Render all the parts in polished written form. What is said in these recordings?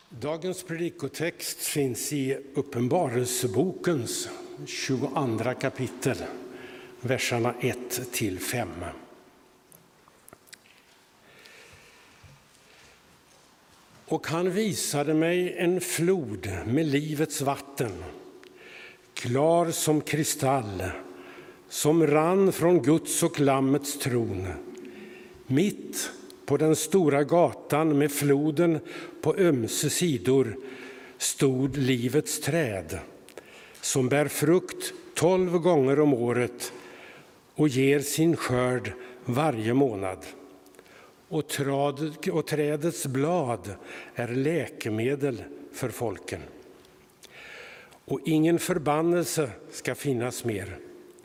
Dagens predikotext finns i Uppenbarelsebokens 22 kapitel, verserna 1-5. Och han visade mig en flod med livets vatten, klar som kristall, som rann från Guds och Lammets tron. Mitt på den stora gatan med floden på ömse sidor stod livets träd, som bär frukt 12 gånger om året och ger sin skörd varje månad. Och trädets blad är läkemedel för folken. Och ingen förbannelse ska finnas mer.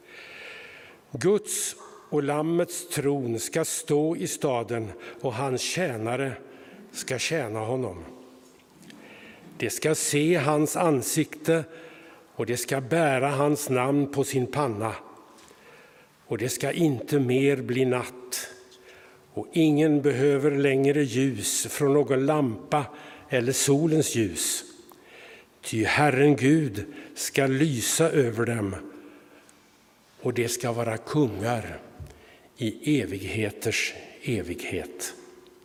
Guds och Lammets tron ska stå i staden, och hans tjänare ska tjäna honom. De ska se hans ansikte, och de ska bära hans namn på sin panna. Och det ska inte mer bli natt, och ingen behöver längre ljus från någon lampa eller solens ljus. Ty Herren Gud ska lysa över dem, och det ska vara kungar i evigheters evighet.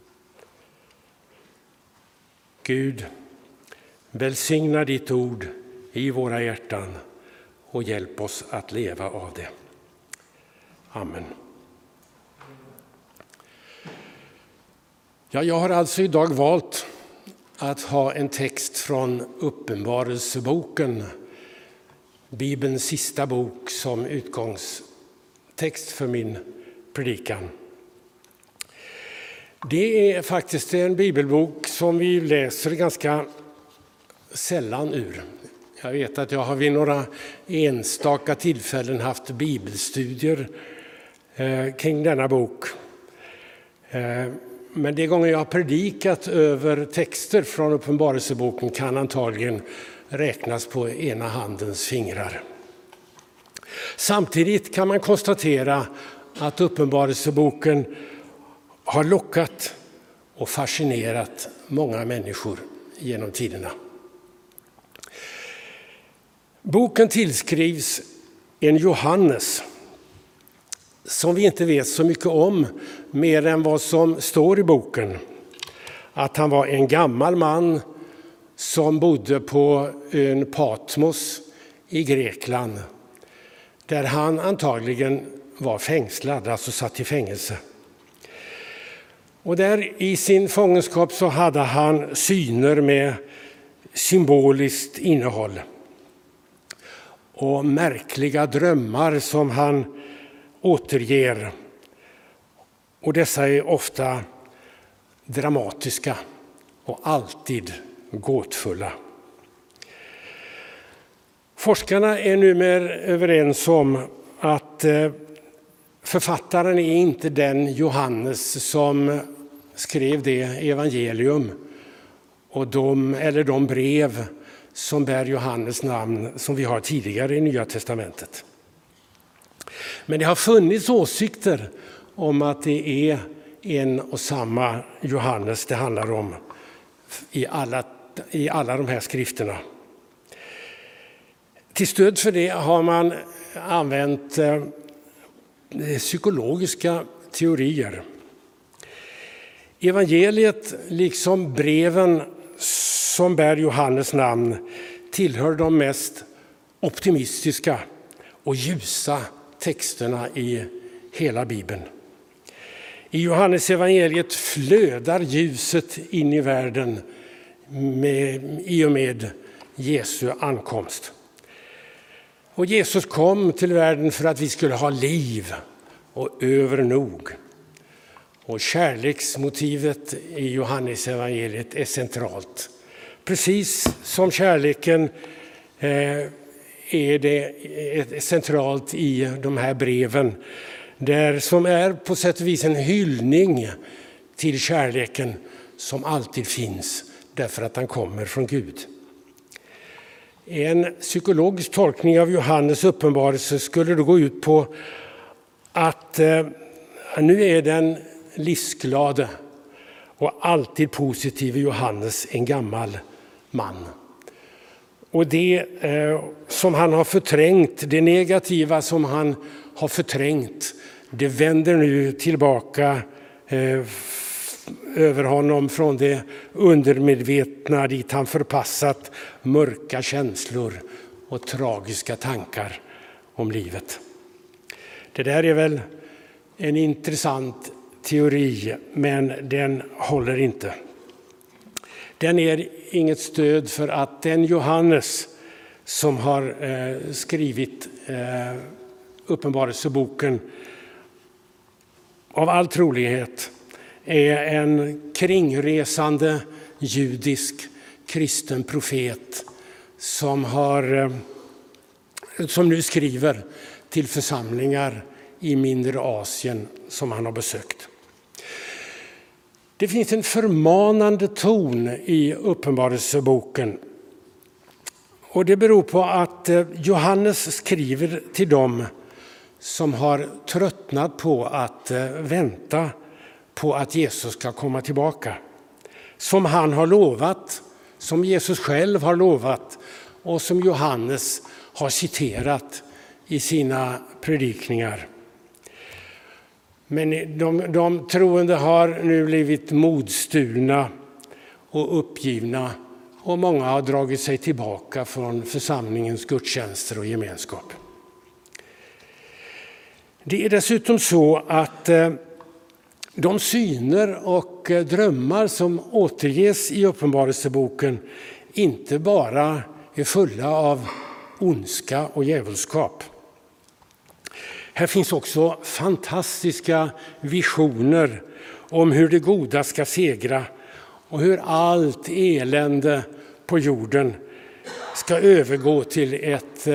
Gud, välsigna ditt ord i våra hjärtan och hjälp oss att leva av det. Amen. Ja, jag har alltså idag valt att ha en text från Uppenbarelseboken, Bibelns sista bok, som utgångstext för min predikan. Det är faktiskt en bibelbok som vi läser ganska sällan ur. Jag vet att jag har vid några enstaka tillfällen haft bibelstudier kring denna bok. Men de gånger jag har predikat över texter från Uppenbarelseboken kan antagligen räknas på ena handens fingrar. Samtidigt kan man konstatera att Uppenbarelseboken har lockat och fascinerat många människor genom tiderna. Boken tillskrivs en Johannes som vi inte vet så mycket om mer än vad som står i boken. Att han var en gammal man som bodde på ön Patmos i Grekland, där han antagligen var fängslad, alltså satt i fängelse. Och där i sin fångenskap så hade han syner med symboliskt innehåll och märkliga drömmar som han återger. Och dessa är ofta dramatiska och alltid gåtfulla. Forskarna är numera överens om att författaren är inte den Johannes som skrev det evangelium och de brev som bär Johannes namn som vi har tidigare i Nya testamentet. Men det har funnits åsikter om att det är en och samma Johannes det handlar om i alla de här skrifterna. Till stöd för det har man använt psykologiska teorier. Evangeliet, liksom breven som bär Johannes namn, tillhör de mest optimistiska och ljusa texterna i hela Bibeln. I Johannes evangeliet flödar ljuset in i världen i och med Jesu ankomst. Och Jesus kom till världen för att vi skulle ha liv och övernog. Och kärleksmotivet i Johannes evangeliet är centralt. Precis som kärleken är det centralt i de här breven, där som är på sätt och vis en hyllning till kärleken som alltid finns därför att den kommer från Gud. En psykologisk tolkning av Johannes uppenbarelse skulle då gå ut på att nu är den livsglade och alltid positiv är Johannes en gammal man. Och det som han har förträngt, det negativa som han har förträngt, det vänder nu tillbaka över honom från det undermedvetna dit han förpassat mörka känslor och tragiska tankar om livet. Det där är väl en intressant teori, men den håller inte. Den är inget stöd för att den Johannes som har skrivit Uppenbarelseboken av all trolighet är en kringresande judisk kristen profet som nu skriver till församlingar i mindre Asien som han har besökt. Det finns en förmanande ton i Uppenbarelseboken. Och det beror på att Johannes skriver till dem som har tröttnat på att vänta på att Jesus ska komma tillbaka. Som han har lovat, som Jesus själv har lovat och som Johannes har citerat i sina predikningar. Men de troende har nu blivit modstulna och uppgivna och många har dragit sig tillbaka från församlingens gudstjänster och gemenskap. Det är dessutom så att de syner och drömmar som återges i Uppenbarelseboken inte bara är fulla av ondska och djävulskap. Här finns också fantastiska visioner om hur det goda ska segra och hur allt elände på jorden ska övergå till ett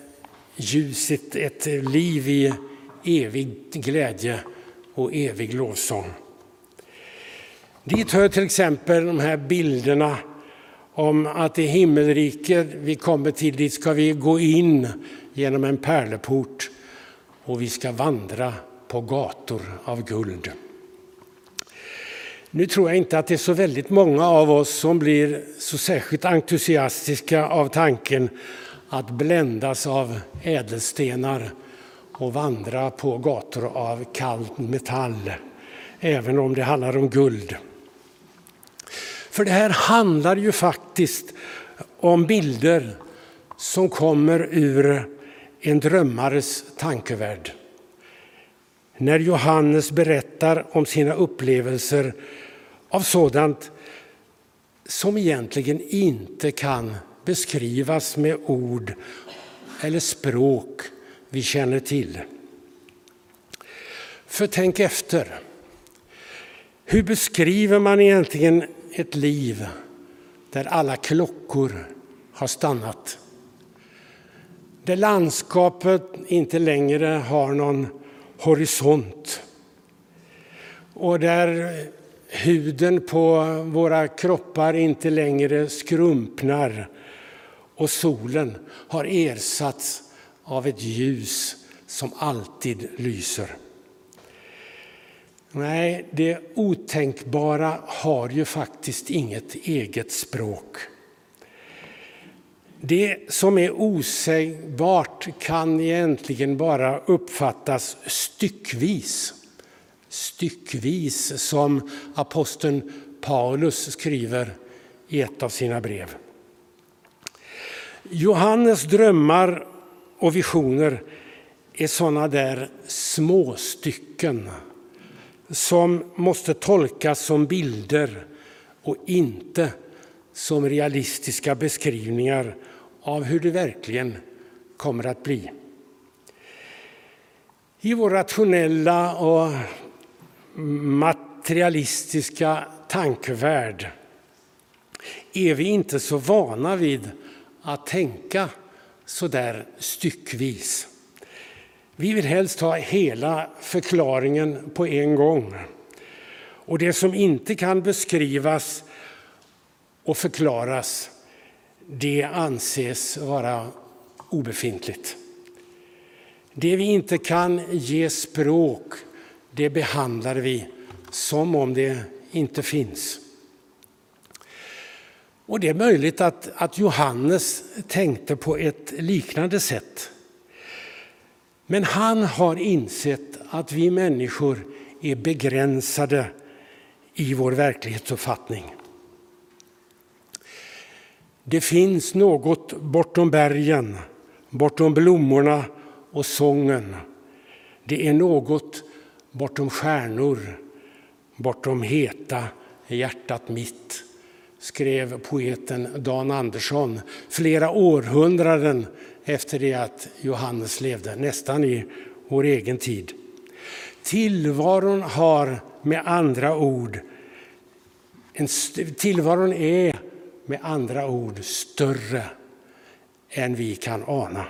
ett liv i evig glädje och evig lovsång. Dit hör till exempel de här bilderna om att i himmelriket vi kommer till, dit ska vi gå in genom en pärleport och vi ska vandra på gator av guld. Nu tror jag inte att det är så väldigt många av oss som blir så särskilt entusiastiska av tanken att bländas av ädelstenar och vandra på gator av kall metall, även om det handlar om guld. För det här handlar ju faktiskt om bilder som kommer ur en drömmares tankevärld. När Johannes berättar om sina upplevelser av sådant som egentligen inte kan beskrivas med ord eller språk vi känner till. För tänk efter. Hur beskriver man egentligen ett liv där alla klockor har stannat? Där landskapet inte längre har någon horisont. Och där huden på våra kroppar inte längre skrumpnar. Och solen har ersatts av ett ljus som alltid lyser. Nej, det otänkbara har ju faktiskt inget eget språk. Det som är osägbart kan egentligen bara uppfattas styckvis. Styckvis, som aposteln Paulus skriver i ett av sina brev. Johannes drömmar och visioner är sådana där små stycken som måste tolkas som bilder och inte som realistiska beskrivningar av hur det verkligen kommer att bli. I vår rationella och materialistiska tankevärld är vi inte så vana vid att tänka så där styckvis. Vi vill helst ha hela förklaringen på en gång. Och det som inte kan beskrivas och förklaras, det anses vara obefintligt. Det vi inte kan ge språk, det behandlar vi som om det inte finns. Och det är möjligt att Johannes tänkte på ett liknande sätt. Men han har insett att vi människor är begränsade i vår verklighetsuppfattning. Det finns något bortom bergen, bortom blommorna och sången. Det är något bortom stjärnor, bortom heta hjärtat mitt, skrev poeten Dan Andersson flera århundraden efter det att Johannes levde, nästan i vår egen tid. Tillvaron är med andra ord större än vi kan ana.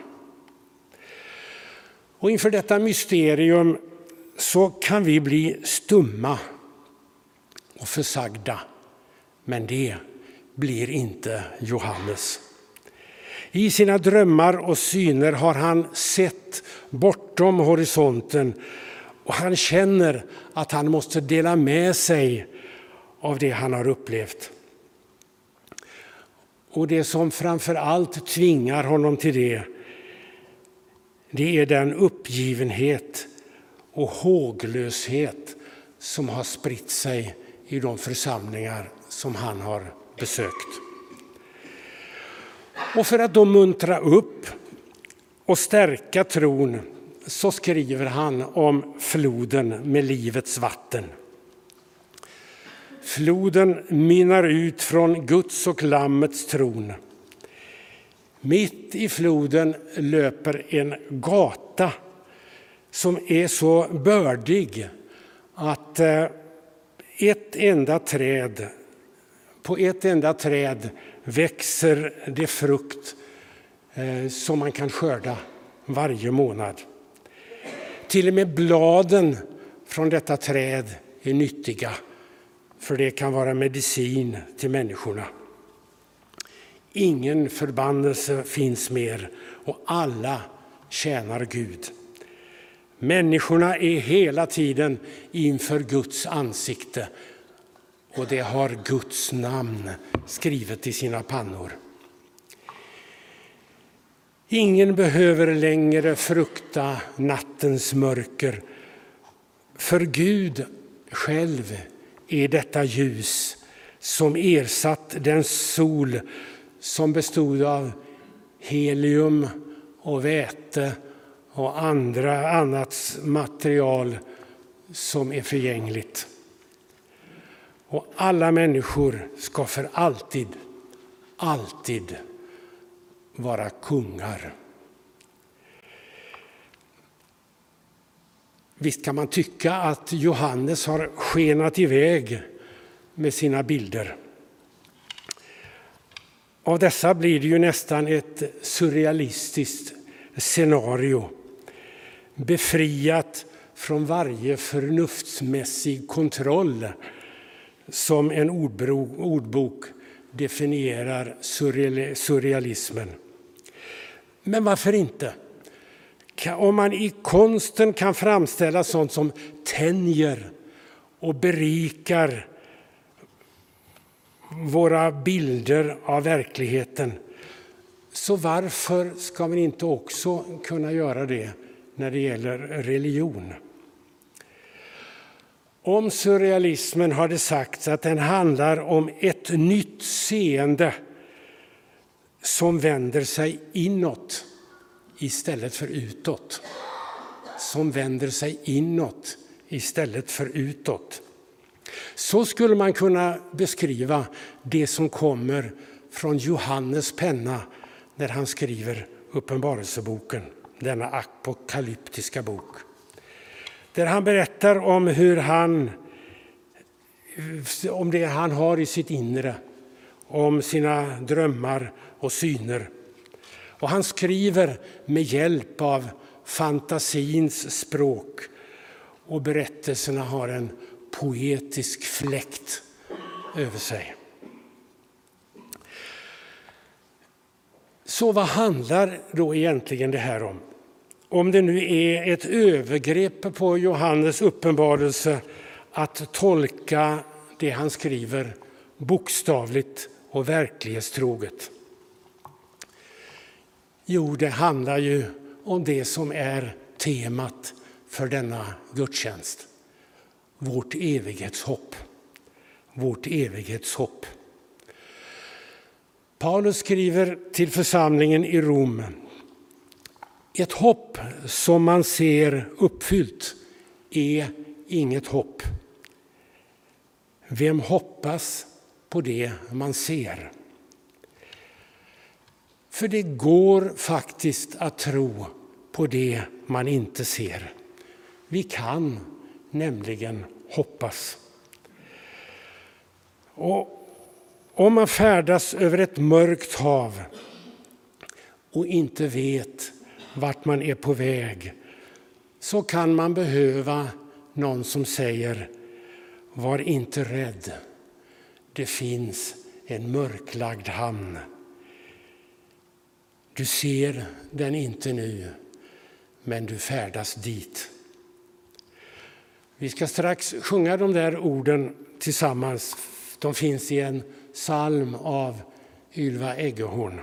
Och inför detta mysterium så kan vi bli stumma och försagda, men det blir inte Johannes. I sina drömmar och syner har han sett bortom horisonten och han känner att han måste dela med sig av det han har upplevt. Och det som framför allt tvingar honom till det är den uppgivenhet och håglöshet som har spritt sig i de församlingar som han har besökt. Och för att då muntra upp och stärka tron så skriver han om floden med livets vatten. Floden mynnar ut från Guds och Lammets tron. Mitt i floden löper en gata som är så bördig att på ett enda träd växer det frukt som man kan skörda varje månad. Till och med bladen från detta träd är nyttiga, för det kan vara medicin till människorna. Ingen förbannelse finns mer och alla tjänar Gud. Människorna är hela tiden inför Guds ansikte och det har Guds namn skrivet i sina pannor. Ingen behöver längre frukta nattens mörker, för Gud själv är detta ljus som ersatt den sol som bestod av helium och väte och annat material som är förgängligt. Och alla människor ska för alltid vara kungar. Visst kan man tycka att Johannes har skenat iväg med sina bilder. Av dessa blir det ju nästan ett surrealistiskt scenario, befriat från varje förnuftsmässig kontroll som en ordbok definierar surrealismen. Men varför inte? Om man i konsten kan framställa sånt som tänjer och berikar våra bilder av verkligheten, så varför ska man inte också kunna göra det när det gäller religion? Om surrealismen har det sagts att den handlar om ett nytt seende som vänder sig inåt istället för utåt. Som vänder sig inåt istället för utåt. Så skulle man kunna beskriva det som kommer från Johannes penna när han skriver Uppenbarelseboken, denna apokalyptiska bok. Där han berättar om om det han har i sitt inre, om sina drömmar och syner. Och han skriver med hjälp av fantasins språk, och berättelserna har en poetisk fläkt över sig. Så vad handlar då egentligen det här om? Om det nu är ett övergrepp på Johannes uppenbarelse att tolka det han skriver bokstavligt och verklighetstroget? Jo, det handlar ju om det som är temat för denna gudstjänst. Vårt evighetshopp. Vårt evighetshopp. Paulus skriver till församlingen i Rom: ett hopp som man ser uppfyllt är inget hopp. Vem hoppas på det man ser? För det går faktiskt att tro på det man inte ser. Vi kan nämligen hoppas. Och om man färdas över ett mörkt hav och inte vet vart man är på väg, så kan man behöva någon som säger: var inte rädd, det finns en mörklagd hamn. Du ser den inte nu, men du färdas dit. Vi ska strax sjunga de där orden tillsammans. De finns i en psalm av Ylva Eggehorn.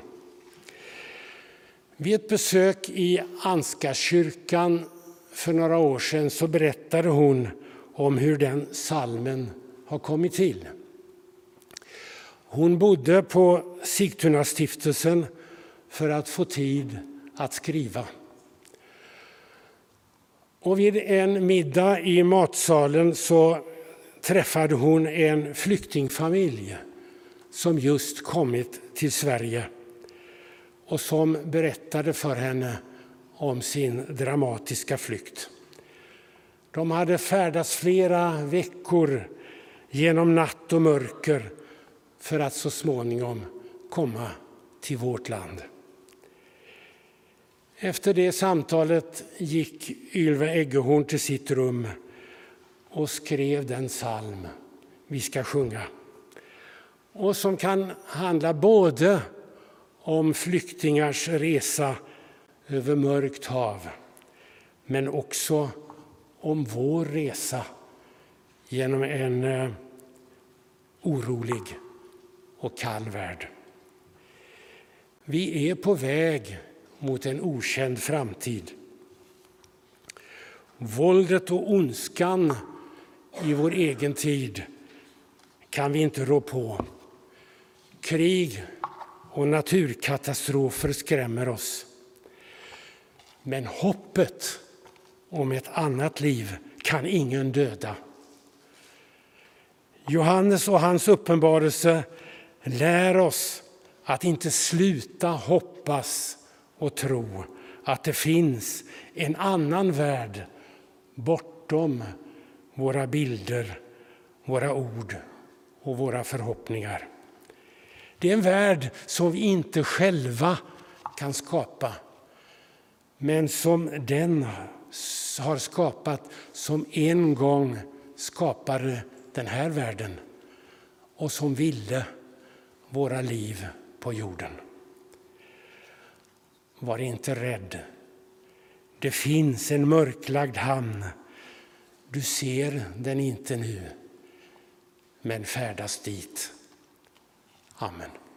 Vid ett besök i Ansgarskyrkan för några år sedan så berättade hon om hur den psalmen har kommit till. Hon bodde på Sigtunastiftelsen för att få tid att skriva. Och vid en middag i matsalen så träffade hon en flyktingfamilj som just kommit till Sverige och som berättade för henne om sin dramatiska flykt. De hade färdats flera veckor genom natt och mörker för att så småningom komma till vårt land. Efter det samtalet gick Ylva Eggehorn till sitt rum och skrev den psalm vi ska sjunga. Och som kan handla både om flyktingars resa över mörkt hav, men också om vår resa genom en orolig och kall värld. Vi är på väg mot en okänd framtid. Våldet och ondskan i vår egen tid kan vi inte rå på. Krig och naturkatastrofer skrämmer oss. Men hoppet om ett annat liv kan ingen döda. Johannes och hans uppenbarelse lär oss att inte sluta hoppas och tro att det finns en annan värld bortom våra bilder, våra ord och våra förhoppningar. Det är en värld som vi inte själva kan skapa, men som den har skapat som en gång skapade den här världen och som ville våra liv på jorden. Var inte rädd. Det finns en mörklagd hamn. Du ser den inte nu, men färdas dit. Amen.